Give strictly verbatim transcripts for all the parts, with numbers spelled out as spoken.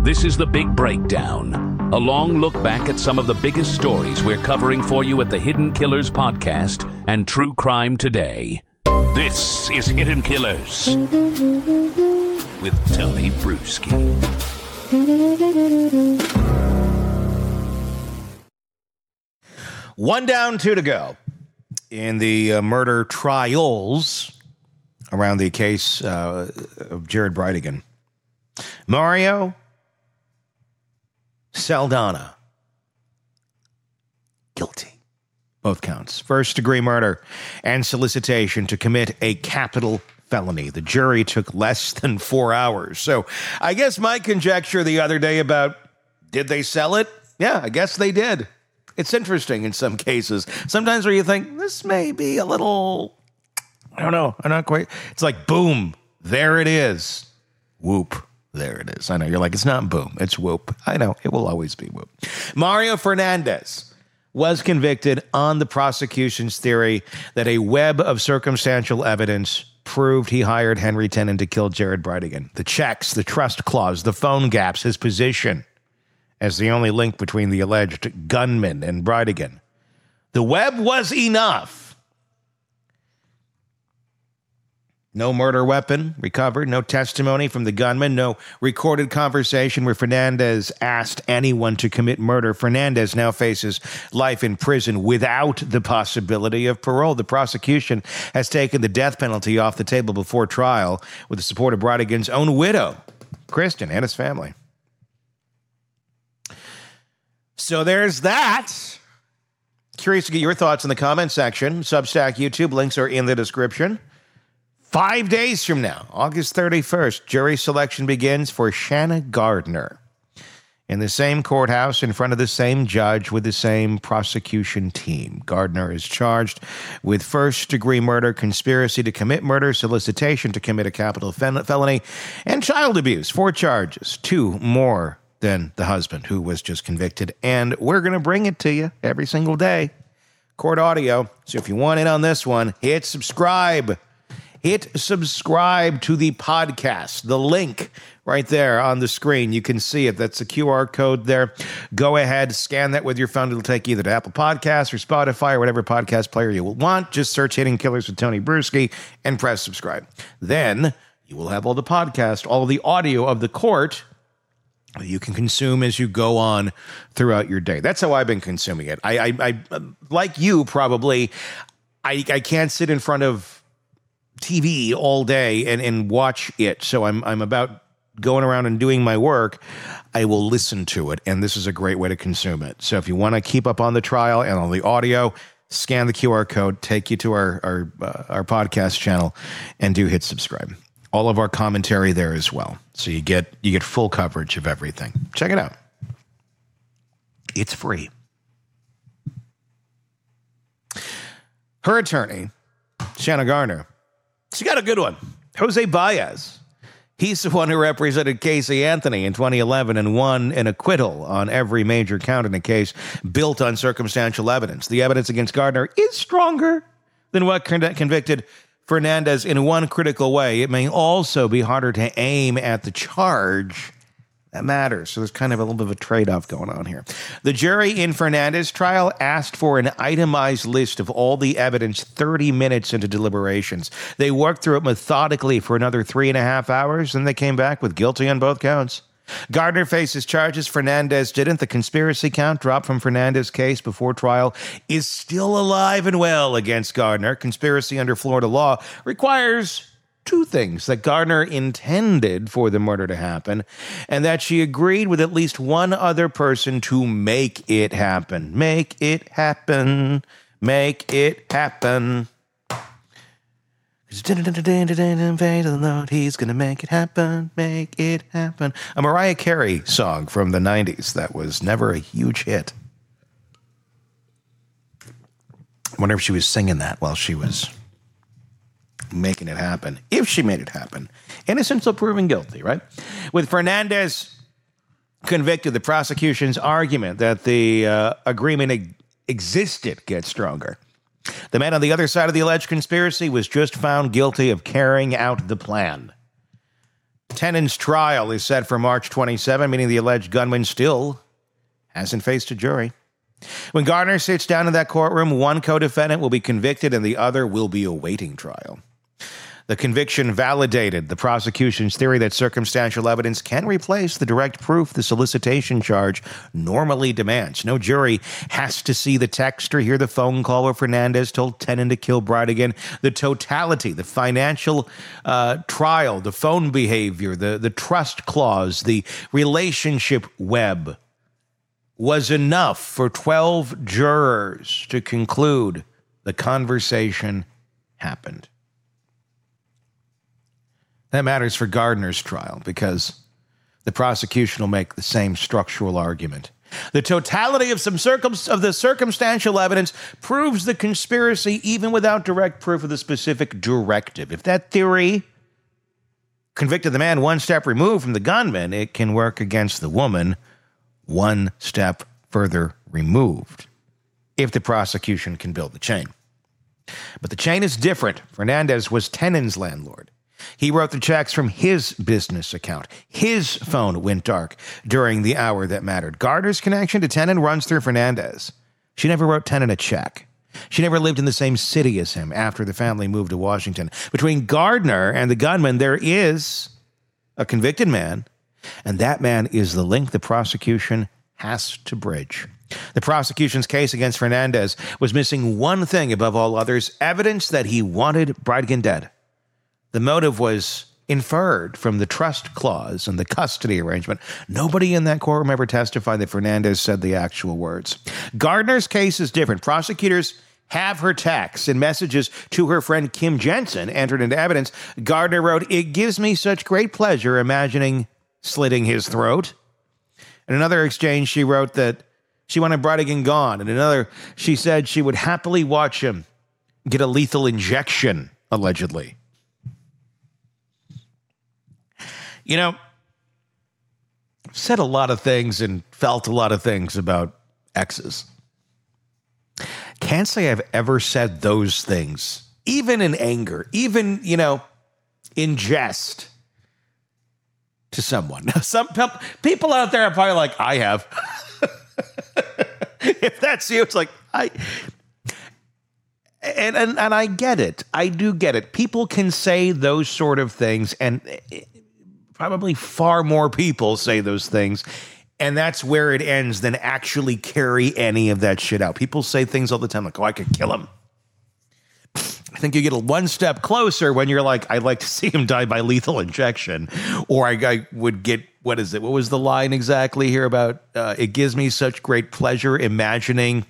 This is The Big Breakdown, a long look back at some of the biggest stories we're covering for you at the Hidden Killers podcast and True Crime Today. This is Hidden Killers with Tony Bruschi. One down, two to go in the uh, murder trials around the case uh, of Jared Bridegan. Mario Saldana, guilty. Both counts. First-degree murder and solicitation to commit a capital felony. The jury took less than four hours. So I guess my conjecture the other day about did they sell it? Yeah, I guess they did. It's interesting in some cases. Sometimes where you think, this may be a little, I don't know, I'm not quite. It's like, boom, there it is. Whoop. There it is. I know. You're like, it's not boom. It's whoop. I know. It will always be whoop. Mario Fernandez was convicted on the prosecution's theory that a web of circumstantial evidence proved he hired Henry Tenen to kill Jared Bridegan. The checks, the trust clause, the phone gaps, his position as the only link between the alleged gunman and Bridegan. The web was enough. No murder weapon recovered, no testimony from the gunman, no recorded conversation where Fernandez asked anyone to commit murder. Fernandez now faces life in prison without the possibility of parole. The prosecution has taken the death penalty off the table before trial with the support of Bridegan's own widow, Kristen, and his family. So there's that. Curious to get your thoughts in the comment section. Substack, YouTube, links are in the description. Five days from now, August thirty-first, jury selection begins for Shanna Gardner in the same courthouse in front of the same judge with the same prosecution team. Gardner is charged with first-degree murder, conspiracy to commit murder, solicitation to commit a capital felony, and child abuse. Four charges, two more than the husband who was just convicted. And we're going to bring it to you every single day. Court audio. So if you want in on this one, hit subscribe. Hit subscribe to the podcast. The link right there on the screen. You can see it. That's a Q R code there. Go ahead, scan that with your phone. It'll take you either to Apple Podcasts or Spotify or whatever podcast player you will want. Just search Hidden Killers with Tony Bruschi and press subscribe. Then you will have all the podcast, all the audio of the court you can consume as you go on throughout your day. That's how I've been consuming it. I, I, I like you probably, I, I can't sit in front of T V all day and, and watch it. So I'm I'm about going around and doing my work. I will listen to it, and this is a great way to consume it. So if you want to keep up on the trial and on the audio, scan the Q R code, take you to our our, uh, our podcast channel, and do hit subscribe. All of our commentary there as well. So you get you get full coverage of everything. Check it out. It's free. Her attorney, Shanna Gardner, she got a good one. Jose Baez. He's the one who represented Casey Anthony in twenty eleven and won an acquittal on every major count in a case built on circumstantial evidence. The evidence against Gardner is stronger than what convicted Fernandez in one critical way. It may also be harder to aim at the charge that matters. So there's kind of a little bit of a trade-off going on here. The jury in Fernandez trial asked for an itemized list of all the evidence thirty minutes into deliberations. They worked through it methodically for another three and a half hours, and they came back with guilty on both counts. Gardner faces charges Fernandez didn't. The conspiracy count dropped from Fernandez's case before trial is still alive and well against Gardner. Conspiracy under Florida law requires two things: that Gardner intended for the murder to happen, and that she agreed with at least one other person to make it happen. Make it happen. Make it happen. He's going to make it happen. Make it happen. A Mariah Carey song from the nineties that was never a huge hit. I wonder if she was singing that while she was making it happen, if she made it happen. Innocent until proven guilty, right? With Fernandez convicted, the prosecution's argument that the uh, agreement e- existed gets stronger. The man on the other side of the alleged conspiracy was just found guilty of carrying out the plan. Tennant's trial is set for March twenty-seventh, meaning the alleged gunman still hasn't faced a jury. When Gardner sits down in that courtroom, one co-defendant will be convicted and the other will be awaiting trial. The conviction validated the prosecution's theory that circumstantial evidence can replace the direct proof the solicitation charge normally demands. No jury has to see the text or hear the phone call where Fernandez told Tennant to kill Bridegan. The totality, the financial uh, trial, the phone behavior, the, the trust clause, the relationship web was enough for twelve jurors to conclude the conversation happened. That matters for Gardner's trial because the prosecution will make the same structural argument. The totality of some circum- of the circumstantial evidence proves the conspiracy even without direct proof of the specific directive. If that theory convicted the man one step removed from the gunman, it can work against the woman one step further removed if the prosecution can build the chain. But the chain is different. Fernandez was Tennant's landlord. He wrote the checks from his business account. His phone went dark during the hour that mattered. Gardner's connection to Tennant runs through Fernandez. She never wrote Tennant a check. She never lived in the same city as him after the family moved to Washington. Between Gardner and the gunman, there is a convicted man, and that man is the link the prosecution has to bridge. The prosecution's case against Fernandez was missing one thing above all others: evidence that he wanted Bridegan dead. The motive was inferred from the trust clause and the custody arrangement. Nobody in that courtroom ever testified that Fernandez said the actual words. Gardner's case is different. Prosecutors have her texts and messages to her friend Kim Jensen entered into evidence. Gardner wrote, "It gives me such great pleasure imagining slitting his throat." In another exchange, she wrote that she wanted Bridegan gone. In another, she said she would happily watch him get a lethal injection, allegedly. You know, I've said a lot of things and felt a lot of things about exes. Can't say I've ever said those things, even in anger, even, you know, in jest to someone. Some people out there are probably like, I have. If that's you, it's like, I... And, and, and I get it. I do get it. People can say those sort of things, and probably far more people say those things, and that's where it ends than actually carry any of that shit out. People say things all the time like, oh, I could kill him. I think you get a one step closer when you're like, I'd like to see him die by lethal injection. Or I, I would get, what is it? What was the line exactly here about, uh, it gives me such great pleasure imagining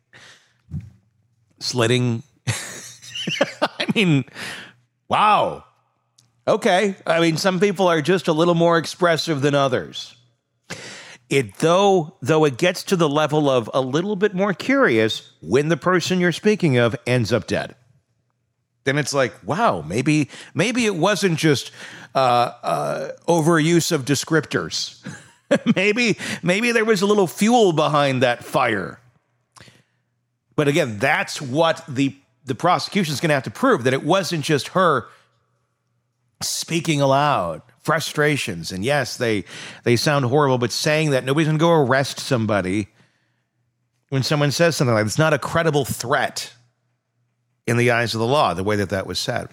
slitting. I mean, wow. Okay. I mean, some people are just a little more expressive than others. It though, though it gets to the level of a little bit more curious when the person you're speaking of ends up dead. Then it's like, wow, maybe, maybe it wasn't just uh, uh, overuse of descriptors. maybe, maybe there was a little fuel behind that fire. But again, that's what the the prosecution is going to have to prove, that it wasn't just her speaking aloud, frustrations. And yes, they they sound horrible, but saying that nobody's going to go arrest somebody when someone says something like that. It's not a credible threat in the eyes of the law, the way that that was said.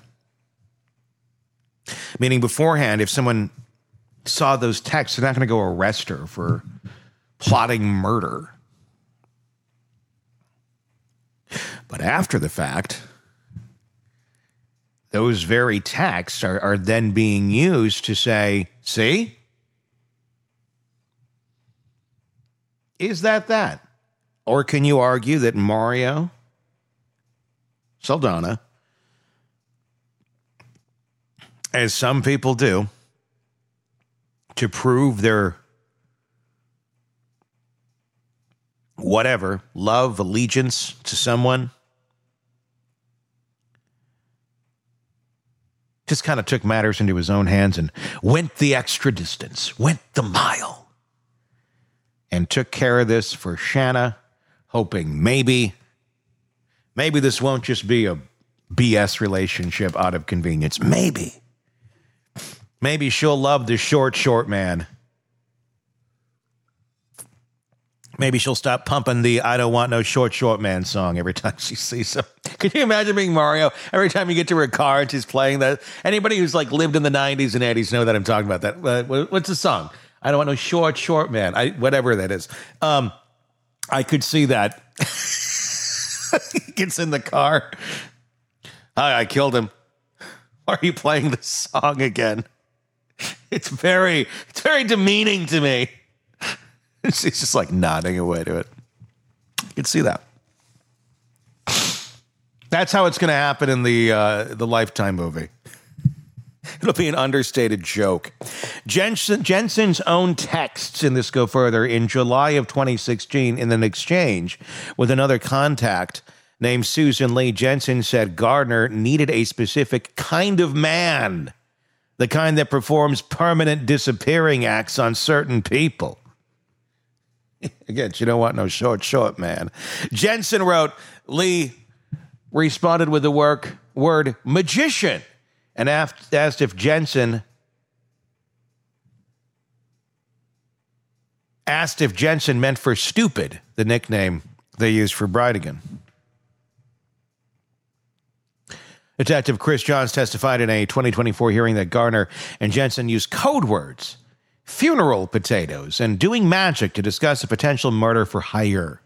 Meaning beforehand, if someone saw those texts, they're not going to go arrest her for plotting murder. But after the fact, those very texts are, are then being used to say, see? Is that that? Or can you argue that Mario Saldana, as some people do, to prove their whatever, love, allegiance to someone, just kind of took matters into his own hands and went the extra distance, went the mile, and took care of this for Shanna, hoping maybe, maybe this won't just be a B S relationship out of convenience. Maybe. Maybe she'll love the short, short man. Maybe she'll stop pumping the I Don't Want No Short, Short Man song every time she sees him. Can you imagine being Mario? Every time you get to her car and she's playing that. Anybody who's like lived in the nineties and eighties know that I'm talking about that. Uh, what's the song? I Don't Want No Short, Short Man. I, whatever that is. Um, I could see that. He gets in the car. Hi, I killed him. Why are you playing this song again? It's very, it's very demeaning to me. She's just like nodding away to it. You can see that. That's how it's going to happen in the uh, the Lifetime movie. It'll be an understated joke. Jensen, Jensen's own texts in this go further. In July of twenty sixteen, in an exchange with another contact named Susan Lee, Jensen said Gardner needed a specific kind of man, the kind that performs permanent disappearing acts on certain people. Again, you don't want no short, short man. Jensen wrote, Lee responded with the work, word magician and asked if Jensen asked if Jensen meant for stupid, the nickname they used for Bridegan. Detective Chris Johns testified in a twenty twenty-four hearing that Garner and Jensen used code words, funeral potatoes, and doing magic to discuss a potential murder for hire.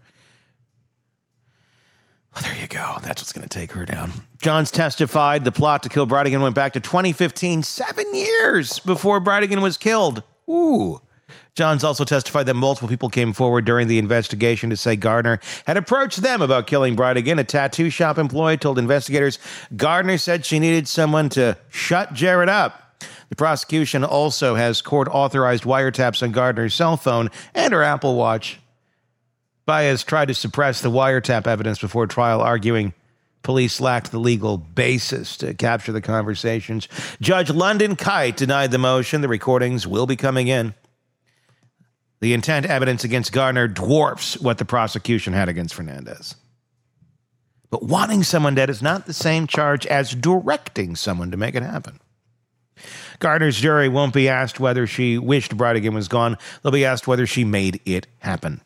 Well, there you go. That's what's going to take her down. Johns testified the plot to kill Bridegan went back to twenty fifteen, seven years before Bridegan was killed. Ooh. Johns also testified that multiple people came forward during the investigation to say Gardner had approached them about killing Bridegan. A tattoo shop employee told investigators Gardner said she needed someone to shut Jared up. The prosecution also has court-authorized wiretaps on Gardner's cell phone and her Apple Watch. Baez tried to suppress the wiretap evidence before trial, arguing police lacked the legal basis to capture the conversations. Judge London Kite denied the motion. The recordings will be coming in. The intent evidence against Gardner dwarfs what the prosecution had against Fernandez. But wanting someone dead is not the same charge as directing someone to make it happen. Gardner's jury won't be asked whether she wished Bridegan was gone. They'll be asked whether she made it happen.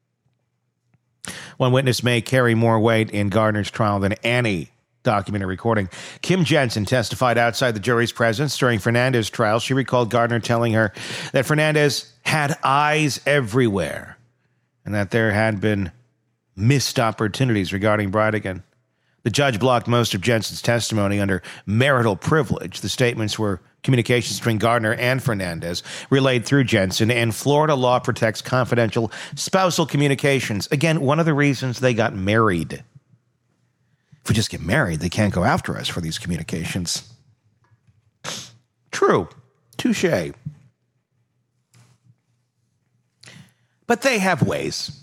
One witness may carry more weight in Gardner's trial than any documented recording. Kim Jensen testified outside the jury's presence during Fernandez's trial. She recalled Gardner telling her that Fernandez had eyes everywhere and that there had been missed opportunities regarding Bridegan. The judge blocked most of Jensen's testimony under marital privilege. The statements were communications between Gardner and Fernandez relayed through Jensen, and Florida law protects confidential spousal communications. Again, one of the reasons they got married. If we just get married, they can't go after us for these communications. True. Touché. But they have ways.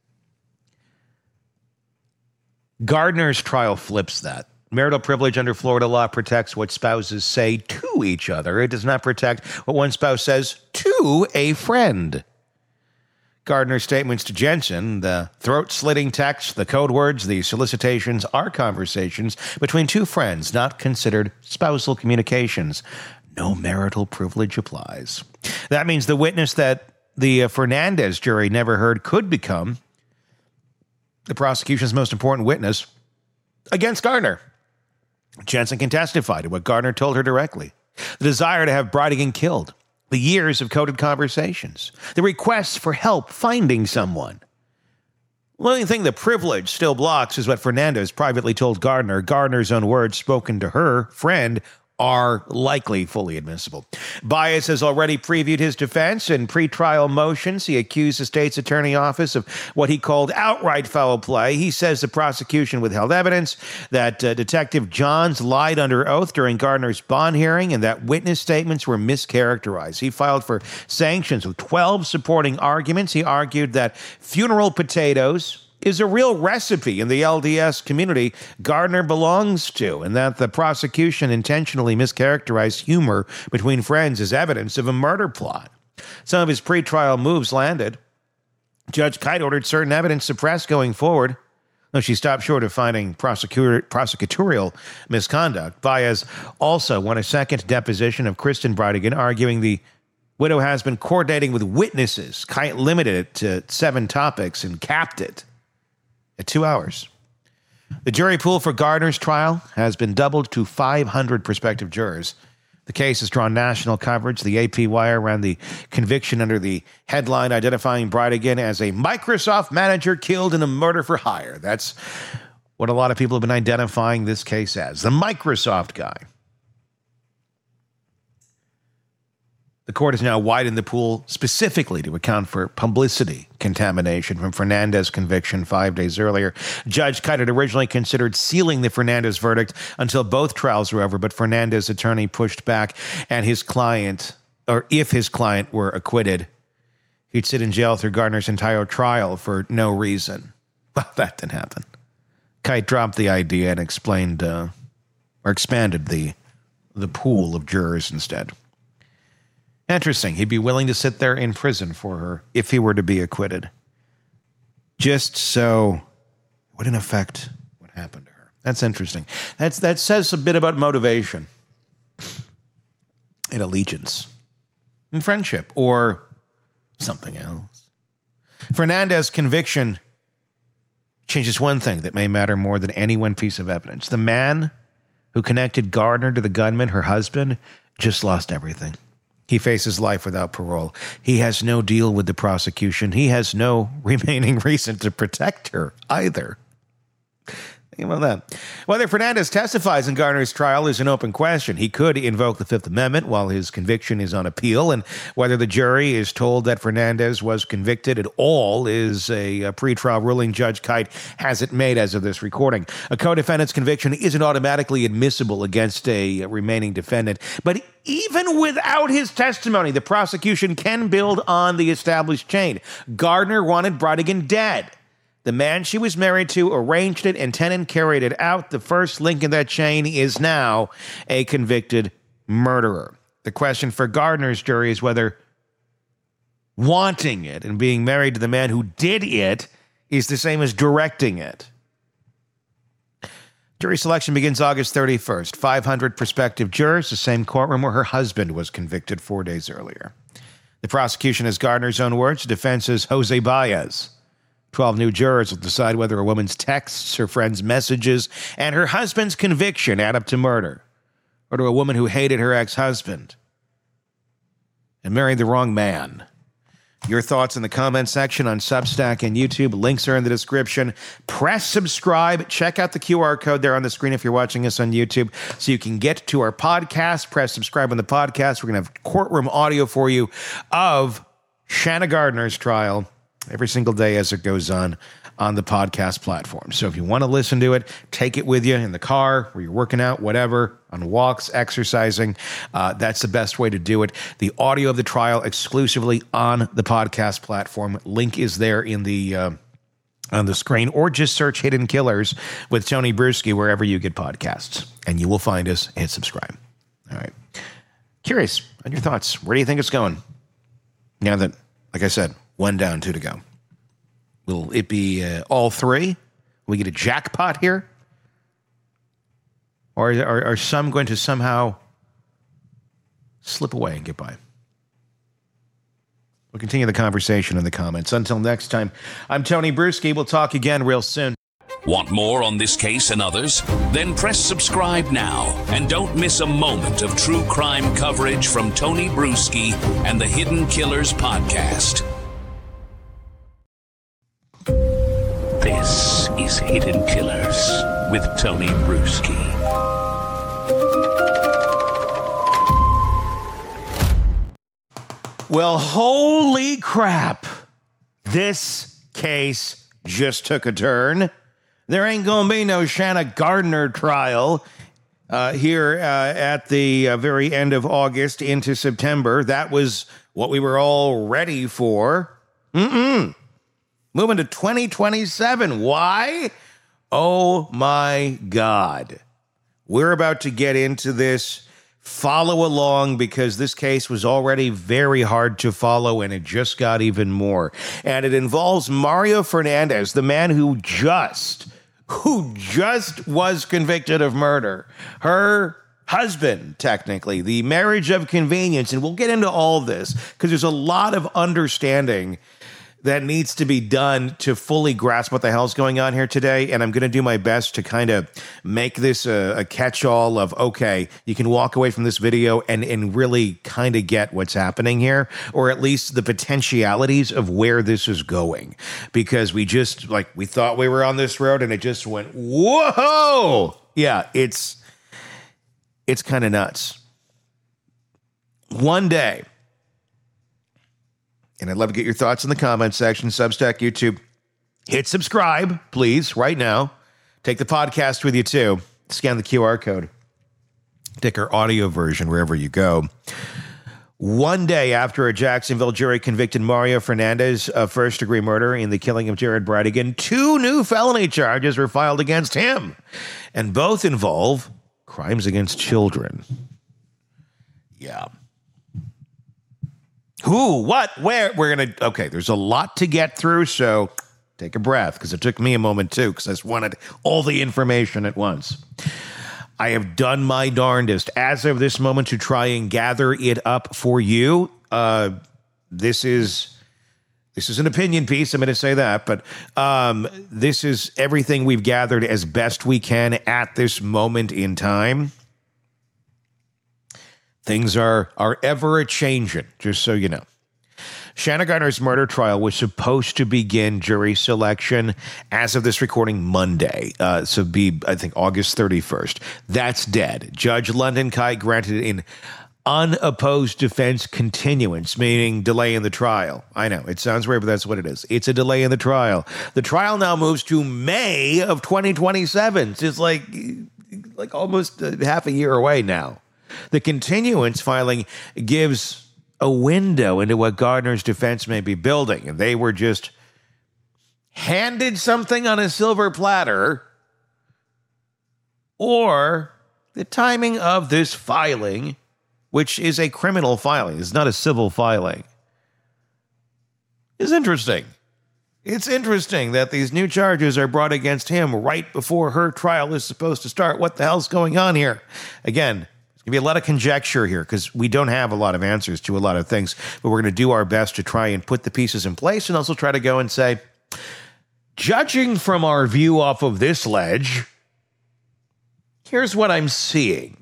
Gardner's trial flips that. Marital privilege under Florida law protects what spouses say to each other. It does not protect what one spouse says to a friend. Gardner's statements to Jensen, the throat-slitting texts, the code words, the solicitations are conversations between two friends, not considered spousal communications. No marital privilege applies. That means the witness that the uh, Fernandez jury never heard could become the prosecution's most important witness against Gardner. Jensen can testify to what Gardner told her directly. The desire to have Bridegan killed. The years of coded conversations. The requests for help finding someone. The only thing the privilege still blocks is what Fernandez privately told Gardner. Gardner's own words spoken to her friend are likely fully admissible. Baez has already previewed his defense in pretrial motions. He accused the state's attorney office of what he called outright foul play. He says the prosecution withheld evidence, that uh, Detective Johns lied under oath during Gardner's bond hearing, and that witness statements were mischaracterized. He filed for sanctions with twelve supporting arguments. He argued that funeral potatoes is a real recipe in the L D S community Gardner belongs to, and that the prosecution intentionally mischaracterized humor between friends as evidence of a murder plot. Some of his pretrial moves landed. Judge Kite ordered certain evidence suppressed going forward. Though she stopped short of finding prosecutor, prosecutorial misconduct, Baez also won a second deposition of Kristen Bridegan, arguing the widow has been coordinating with witnesses. Kite limited it to seven topics and capped it at two hours. The jury pool for Gardner's trial has been doubled to five hundred prospective jurors. The case has drawn national coverage. The A P wire ran the conviction under the headline identifying Bridegan as a Microsoft manager killed in a murder for hire. That's what a lot of people have been identifying this case as, the Microsoft guy. The court has now widened the pool specifically to account for publicity contamination from Fernandez's conviction five days earlier. Judge Kite had originally considered sealing the Fernandez verdict until both trials were over, but Fernandez's attorney pushed back, and his client, or if his client were acquitted, he'd sit in jail through Gardner's entire trial for no reason. Well, that didn't happen. Kite dropped the idea and explained, uh, or expanded the the pool of jurors instead. Interesting. He'd be willing to sit there in prison for her if he were to be acquitted. Just so it wouldn't affect what happened to her. That's interesting. That's, that says a bit about motivation and allegiance and friendship or something else. Fernandez's conviction changes one thing that may matter more than any one piece of evidence. The man who connected Gardner to the gunman, her husband, just lost everything. He faces life without parole. He has no deal with the prosecution. He has no remaining reason to protect her either. Think about that. Whether Fernandez testifies in Gardner's trial is an open question. He could invoke the Fifth Amendment while his conviction is on appeal, and whether the jury is told that Fernandez was convicted at all is a, a pretrial ruling. Judge Kite hasn't made as of this recording. A co-defendant's conviction isn't automatically admissible against a remaining defendant, but even without his testimony, the prosecution can build on the established chain. Gardner wanted Bridegan dead. The man she was married to arranged it, and Tenen carried it out. The first link in that chain is now a convicted murderer. The question for Gardner's jury is whether wanting it and being married to the man who did it is the same as directing it. Jury selection begins August thirty-first. five hundred prospective jurors, the same courtroom where her husband was convicted four days earlier. The prosecution has Gardner's own words. Defense is Jose Baez. Twelve new jurors will decide whether a woman's texts, her friends' messages, and her husband's conviction add up to murder, or to a woman who hated her ex-husband and married the wrong man. Your thoughts in the comment section on Substack and YouTube. Links are in the description. Press subscribe. Check out the Q R code there on the screen if you're watching us on YouTube so you can get to our podcast. Press subscribe on the podcast. We're going to have courtroom audio for you of Shanna Gardner's trial every single day as it goes on on the podcast platform. So if you want to listen to it, take it with you in the car, where you're working out, whatever, on walks, exercising. Uh, that's the best way to do it. The audio of the trial exclusively on the podcast platform. Link is there in the uh, on the screen, or just search Hidden Killers with Tony Brueski wherever you get podcasts, and you will find us and subscribe. All right. Curious on your thoughts. Where do you think it's going? Now that, like I said, one down, two to go. Will it be uh, all three? Will we get a jackpot here? Or are, are some going to somehow slip away and get by? We'll continue the conversation in the comments. Until next time, I'm Tony Brueski. We'll talk again real soon. Want more on this case and others? Then press subscribe now and don't miss a moment of true crime coverage from Tony Brueski and the Hidden Killers podcast. This is Hidden Killers with Tony Brueski. Well, holy crap. This case just took a turn. There ain't going to be no Shanna Gardner trial uh, here uh, at the uh, very end of August into September. That was what we were all ready for. Mm-mm. Moving to twenty twenty-seven. Why? Oh, my God. We're about to get into this. Follow along, because this case was already very hard to follow, and it just got even more. And it involves Mario Fernandez, the man who just who just was convicted of murder. Her husband, technically, the marriage of convenience. And we'll get into all this because there's a lot of understanding that needs to be done to fully grasp what the hell's going on here today. And I'm going to do my best to kind of make this a, a catch-all of, okay, you can walk away from this video and, and really kind of get what's happening here, or at least the potentialities of where this is going. Because we just, like, we thought we were on this road and it just went, whoa! Yeah, it's, it's kind of nuts. One day, and I'd love to get your thoughts in the comments section, Substack, YouTube. Hit subscribe, please, right now. Take the podcast with you, too. Scan the Q R code. Take our audio version wherever you go. One day after a Jacksonville jury convicted Mario Fernandez of first-degree murder in the killing of Jared Bradigan, two new felony charges were filed against him, and both involve crimes against children. Yeah. Who, what, where? We're going to, okay, there's a lot to get through, so take a breath, because it took me a moment, too, because I just wanted all the information at once. I have done my darndest as of this moment to try and gather it up for you. Uh, this is this is an opinion piece, I'm going to say that, but um, this is everything we've gathered as best we can at this moment in time. Things are are ever a-changing, just so you know. Shanna Gardner's murder trial was supposed to begin jury selection as of this recording Monday. Uh, so be, I think, August thirty-first. That's dead. Judge London Kite granted an unopposed defense continuance, meaning delay in the trial. I know, it sounds weird, but that's what it is. It's a delay in the trial. The trial now moves to May of twenty twenty-seven. So it's like, like almost half a year away now. The continuance filing gives a window into what Gardner's defense may be building. And they were just handed something on a silver platter, or the timing of this filing, which is a criminal filing, it's not a civil filing, is interesting. It's interesting that these new charges are brought against him right before her trial is supposed to start. What the hell's going on here? Again, there's going to be a lot of conjecture here because we don't have a lot of answers to a lot of things, but we're going to do our best to try and put the pieces in place and also try to go and say, judging from our view off of this ledge, here's what I'm seeing.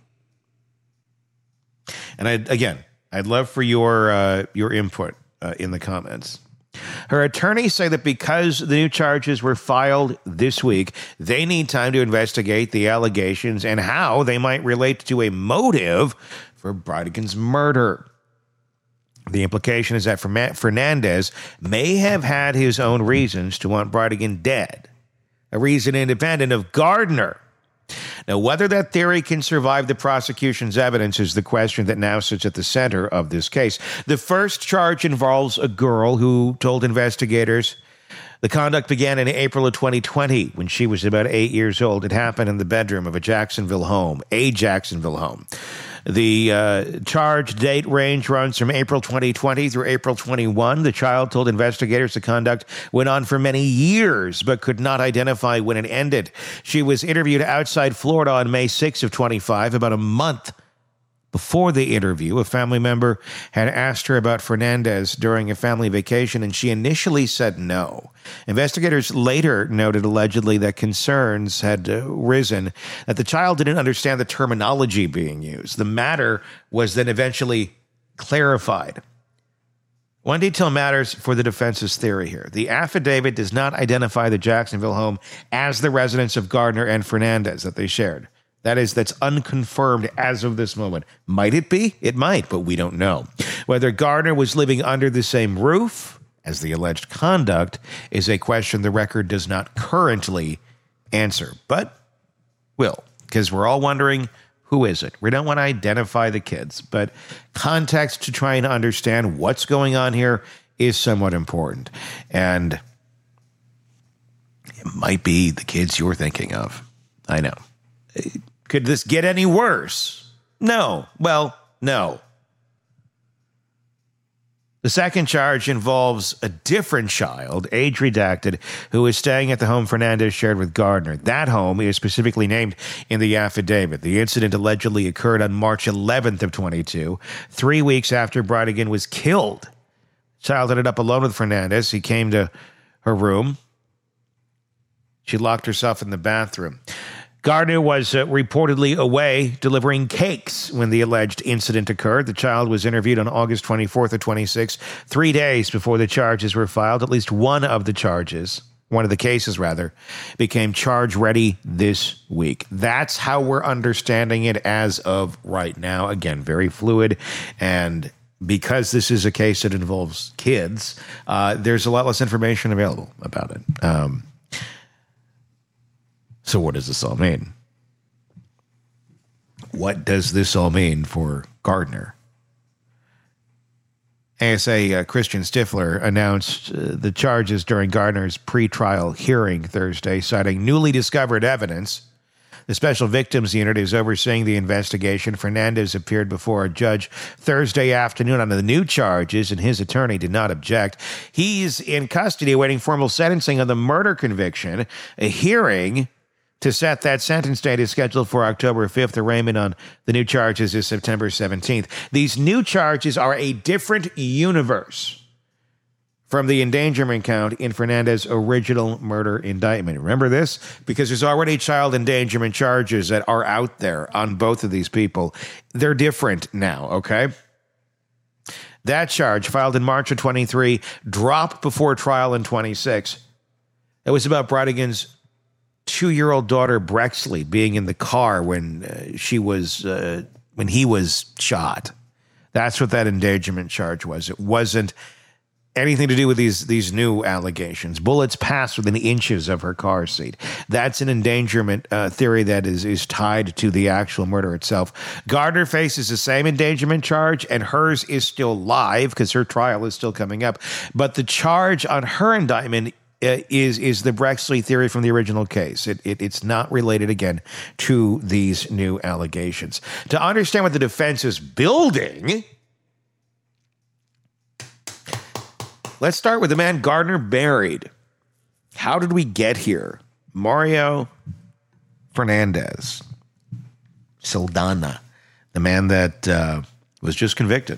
And I, again, I'd love for your uh, your input uh, in the comments. Her attorneys say that because the new charges were filed this week, they need time to investigate the allegations and how they might relate to a motive for Bradigan's murder. The implication is that Fernandez may have had his own reasons to want Bradigan dead, a reason independent of Gardner. Now, whether that theory can survive the prosecution's evidence is the question that now sits at the center of this case. The first charge involves a girl who told investigators the conduct began in April of twenty twenty when she was about eight years old. It happened in the bedroom of a Jacksonville home, a Jacksonville home. The uh, charge date range runs from April twenty twenty through April twenty-one. The child told investigators the conduct went on for many years, but could not identify when it ended. She was interviewed outside Florida on May sixth of twenty-five, about a month before the interview. A family member had asked her about Fernandez during a family vacation, and she initially said no. Investigators later noted allegedly that concerns had uh, risen that the child didn't understand the terminology being used. The matter was then eventually clarified. One detail matters for the defense's theory here. The affidavit does not identify the Jacksonville home as the residence of Gardner and Fernandez that they shared. That is, that's unconfirmed as of this moment. Might it be? It might, but we don't know. Whether Gardner was living under the same roof as the alleged conduct is a question the record does not currently answer, but will, because we're all wondering, who is it? We don't want to identify the kids, but context to try and understand what's going on here is somewhat important. And it might be the kids you're thinking of. I know. Could this get any worse? No. Well, no. The second charge involves a different child, age redacted, who is staying at the home Fernandez shared with Gardner. That home is specifically named in the affidavit. The incident allegedly occurred on March eleventh of twenty-two, three weeks after Bridegan was killed. The child ended up alone with Fernandez. He came to her room. She locked herself in the bathroom. Gardner was uh, reportedly away delivering cakes when the alleged incident occurred. The child was interviewed on August twenty-fourth of twenty-six, three days before the charges were filed. At least one of the charges, one of the cases rather, became charge ready this week. That's how we're understanding it as of right now. Again, very fluid, and because this is a case that involves kids, uh, there's a lot less information available about it. Um, So what does this all mean? What does this all mean for Gardner? A S A uh, Christian Stifler announced uh, the charges during Gardner's pretrial hearing Thursday, citing newly discovered evidence. The Special Victims Unit is overseeing the investigation. Fernandez appeared before a judge Thursday afternoon on the new charges, and his attorney did not object. He's in custody awaiting formal sentencing on the murder conviction. A hearing to set that sentence date is scheduled for October fifth. Arraignment on the new charges is September seventeenth. These new charges are a different universe from the endangerment count in Fernandez's original murder indictment. Remember this? Because there's already child endangerment charges that are out there on both of these people. They're different now, okay? That charge, filed in March of twenty-three, dropped before trial in twenty-six. It was about Bridegan's two-year-old daughter Brexley being in the car when uh, she was uh, when he was shot. That's what that endangerment charge was. It wasn't anything to do with these these new allegations. Bullets passed within inches of her car seat. That's an endangerment uh, theory that is is tied to the actual murder itself. Gardner faces the same endangerment charge, and hers is still live because her trial is still coming up. But the charge on her indictment Uh, is is the Brexley theory from the original case. It, it It's not related, again, to these new allegations. To understand what the defense is building, let's start with the man Gardner buried. How did we get here? Mario Fernandez Saldana, the man that uh, was just convicted.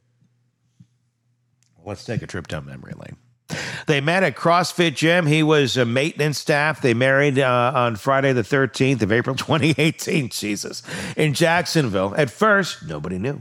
Let's take a trip down memory lane. They met at CrossFit Gym. He was a maintenance staff. They married uh, on Friday the thirteenth of April, twenty eighteen, Jesus, in Jacksonville. At first, nobody knew.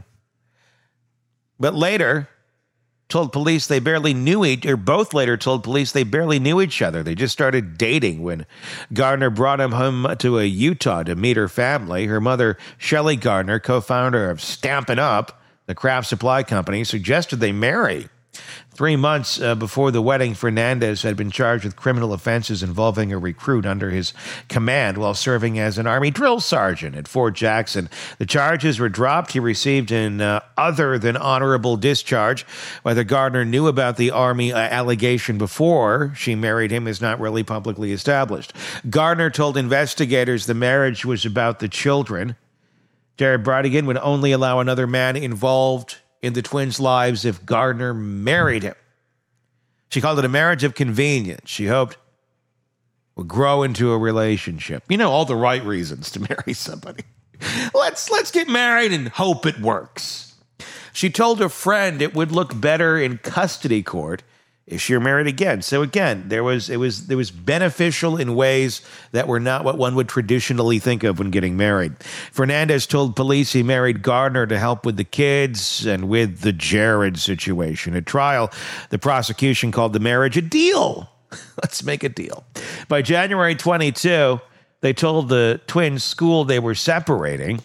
But later, told police they barely knew each, or both later told police they barely knew each other. They just started dating when Gardner brought him home to a Utah to meet her family. Her mother, Shelley Gardner, co-founder of Stampin' Up, the craft supply company, suggested they marry. Three months uh, before the wedding, Fernandez had been charged with criminal offenses involving a recruit under his command while serving as an Army drill sergeant at Fort Jackson. The charges were dropped. He received an uh, other than honorable discharge. Whether Gardner knew about the Army uh, allegation before she married him is not really publicly established. Gardner told investigators the marriage was about the children. Jared Bridegan would only allow another man involved in the twins' lives if Gardner married him. She called it a marriage of convenience. She hoped would grow into a relationship. You know, all the right reasons to marry somebody. Let's let's get married and hope it works. She told a friend it would look better in custody court if she were married again. So again, there was it was there was beneficial in ways that were not what one would traditionally think of when getting married. Fernandez told police he married Gardner to help with the kids and with the Jared situation. At trial, the prosecution called the marriage a deal. Let's make a deal. By January twenty-second, they told the twins' school they were separating.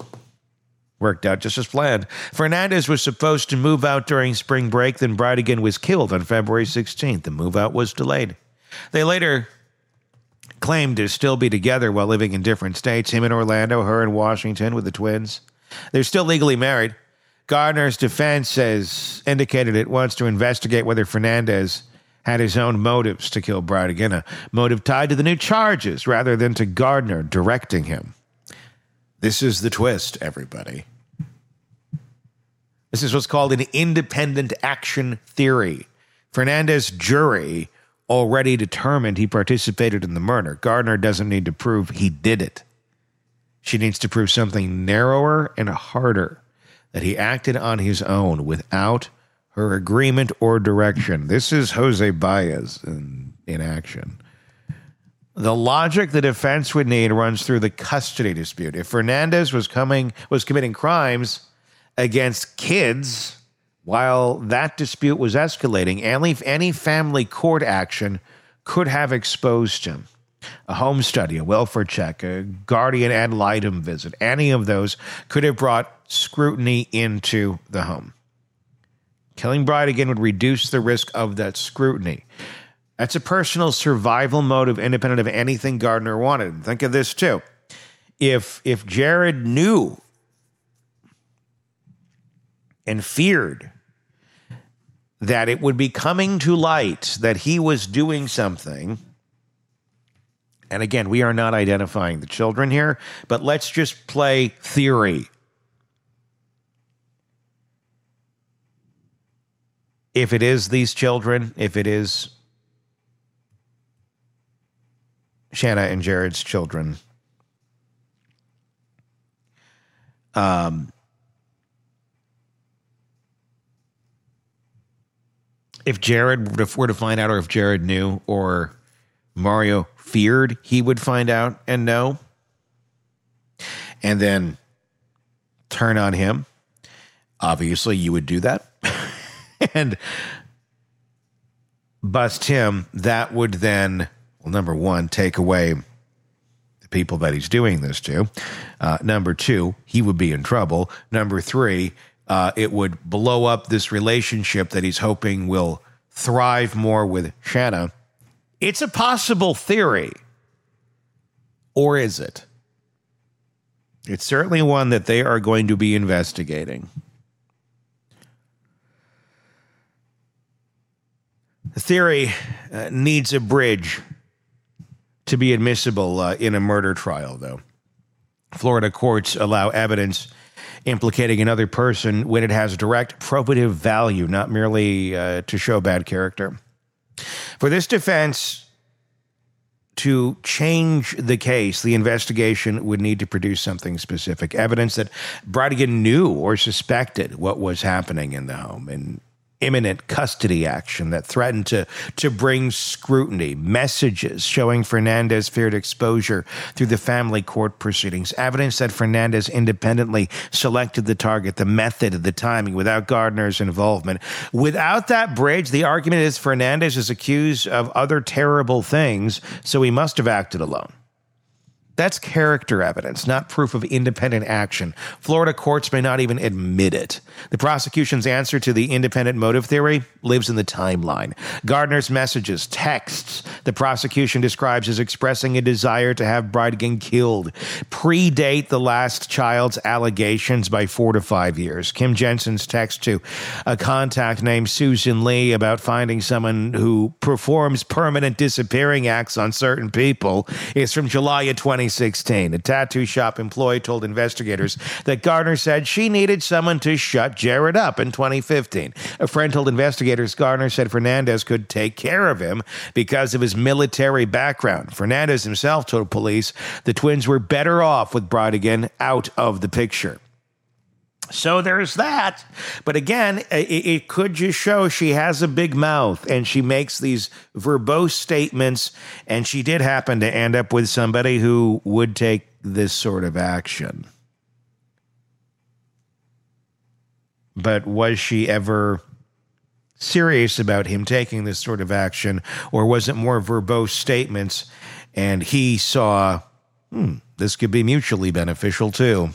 Worked out just as planned. Fernandez was supposed to move out during spring break, then Bridegan was killed on February sixteenth. The move out was delayed. They later claimed to still be together while living in different states, him in Orlando, her in Washington with the twins. They're still legally married. Gardner's defense has indicated it wants to investigate whether Fernandez had his own motives to kill Bridegan, a motive tied to the new charges rather than to Gardner directing him. This is the twist, everybody. This is what's called an independent action theory. Fernandez jury already determined he participated in the murder. Gardner doesn't need to prove he did it. She needs to prove something narrower and harder, that he acted on his own without her agreement or direction. This is Jose Baez in, in action. The logic the defense would need runs through the custody dispute. If Fernandez was coming was committing crimes against kids while that dispute was escalating, any, any family court action could have exposed him. A home study, a welfare check, a guardian ad litem visit, any of those could have brought scrutiny into the home. Killing Bridegan would reduce the risk of that scrutiny. That's a personal survival motive independent of anything Gardner wanted. Think of this, too. If, if Jared knew and feared that it would be coming to light that he was doing something, and again, we are not identifying the children here, but let's just play theory. If it is these children, if it is Shanna and Jared's children, um, if Jared were to find out, or if Jared knew, or Mario feared he would find out and know, and then turn on him, obviously you would do that and bust him. That would then, well, number one, take away the people that he's doing this to. Uh, number two, he would be in trouble. Number three, uh, it would blow up this relationship that he's hoping will thrive more with Shanna. It's a possible theory. Or is it? It's certainly one that they are going to be investigating. The theory uh, needs a bridge to be admissible uh, in a murder trial, though. Florida courts allow evidence implicating another person when it has direct probative value, not merely uh, to show bad character. For this defense to change the case, the investigation would need to produce something specific, evidence that Bridegan knew or suspected what was happening in the home, and imminent custody action that threatened to, to bring scrutiny, messages showing Fernandez feared exposure through the family court proceedings, evidence that Fernandez independently selected the target, the method, the timing, without Gardner's involvement. Without that bridge, the argument is Fernandez is accused of other terrible things, so he must have acted alone. That's character evidence, not proof of independent action. Florida courts may not even admit it. The prosecution's answer to the independent motive theory lives in the timeline. Gardner's messages, texts, the prosecution describes as expressing a desire to have Bridegan killed, predate the last child's allegations by four to five years. Kim Jensen's text to a contact named Susan Lee about finding someone who performs permanent disappearing acts on certain people is from July of twenty sixteen. A tattoo shop employee told investigators that Gardner said she needed someone to shut Jared up in twenty fifteen. A friend told investigators Gardner said Fernandez could take care of him because of his military background. Fernandez himself told police the twins were better off with Bridegan out of the picture. So there's that. But again, it, it could just show she has a big mouth and she makes these verbose statements, and she did happen to end up with somebody who would take this sort of action. But was she ever serious about him taking this sort of action, or was it more verbose statements and he saw, hmm, this could be mutually beneficial too?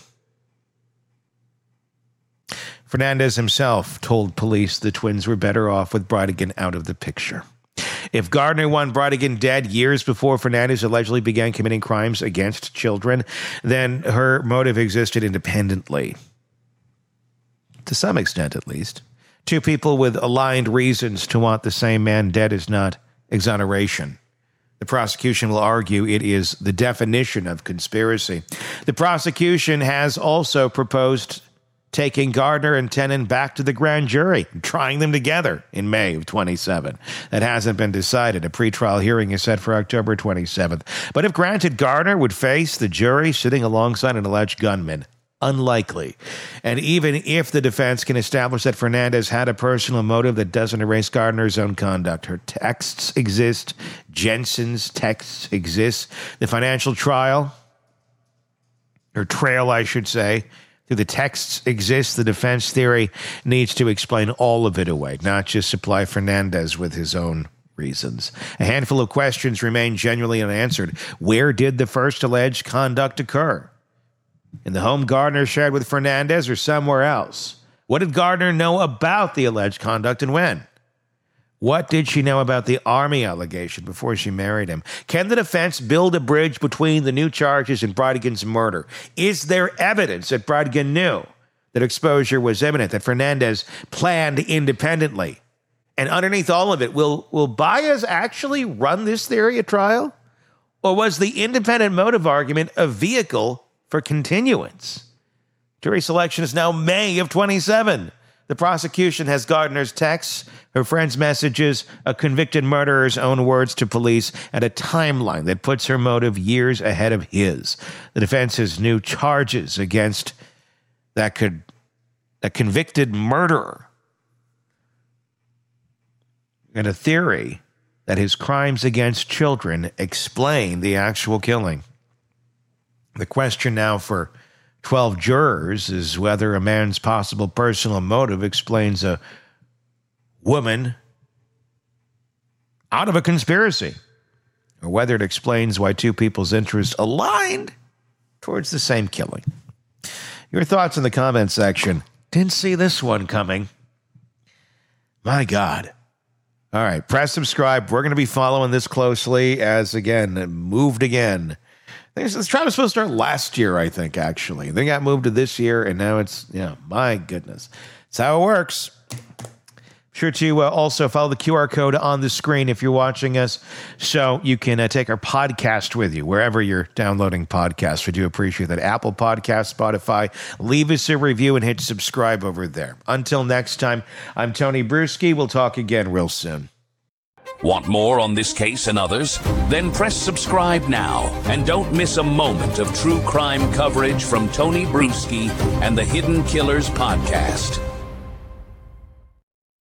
Fernandez himself told police the twins were better off with Bridegan out of the picture. If Gardner wanted Bridegan dead years before Fernandez allegedly began committing crimes against children, then her motive existed independently. To some extent, at least. Two people with aligned reasons to want the same man dead is not exoneration. The prosecution will argue it is the definition of conspiracy. The prosecution has also proposed taking Gardner and Tenen back to the grand jury, trying them together in May of twenty-seven. That hasn't been decided. A pretrial hearing is set for October twenty-seventh. But if granted, Gardner would face the jury sitting alongside an alleged gunman. Unlikely. And even if the defense can establish that Fernandez had a personal motive, that doesn't erase Gardner's own conduct. Her texts exist. Jensen's texts exist. The financial trial, or trail, I should say, through the texts exists. The defense theory needs to explain all of it away, not just supply Fernandez with his own reasons. A handful of questions remain genuinely unanswered. Where did the first alleged conduct occur? In the home Gardner shared with Fernandez or somewhere else? What did Gardner know about the alleged conduct and when? What did she know about the Army allegation before she married him? Can the defense build a bridge between the new charges and Bridegan's murder? Is there evidence that Bridegan knew that exposure was imminent, that Fernandez planned independently? And underneath all of it, will, will Baez actually run this theory at trial? Or was the independent motive argument a vehicle for continuance? Jury selection is now May of twenty-seven. The prosecution has Gardner's texts, her friend's messages, a convicted murderer's own words to police, and a timeline that puts her motive years ahead of his. The defense has new charges against that could a convicted murderer, and a theory that his crimes against children explain the actual killing. The question now for twelve jurors is whether a man's possible personal motive explains a woman out of a conspiracy, or whether it explains why two people's interests aligned towards the same killing. Your thoughts in the comment section. Didn't see this one coming. My God. All right, press subscribe. We're going to be following this closely as, again, it moved again. This trial was supposed to start last year, I think, actually. They got moved to this year, and now it's, yeah, my goodness. That's how it works. Sure to uh, also follow the Q R code on the screen if you're watching us, so you can uh, take our podcast with you wherever you're downloading podcasts. We do appreciate that. Apple Podcasts, Spotify. Leave us a review and hit subscribe over there. Until next time, I'm Tony Bruschi. We'll talk again real soon. Want more on this case and others? Then press subscribe now and don't miss a moment of true crime coverage from Tony Bruschi and the Hidden Killers podcast.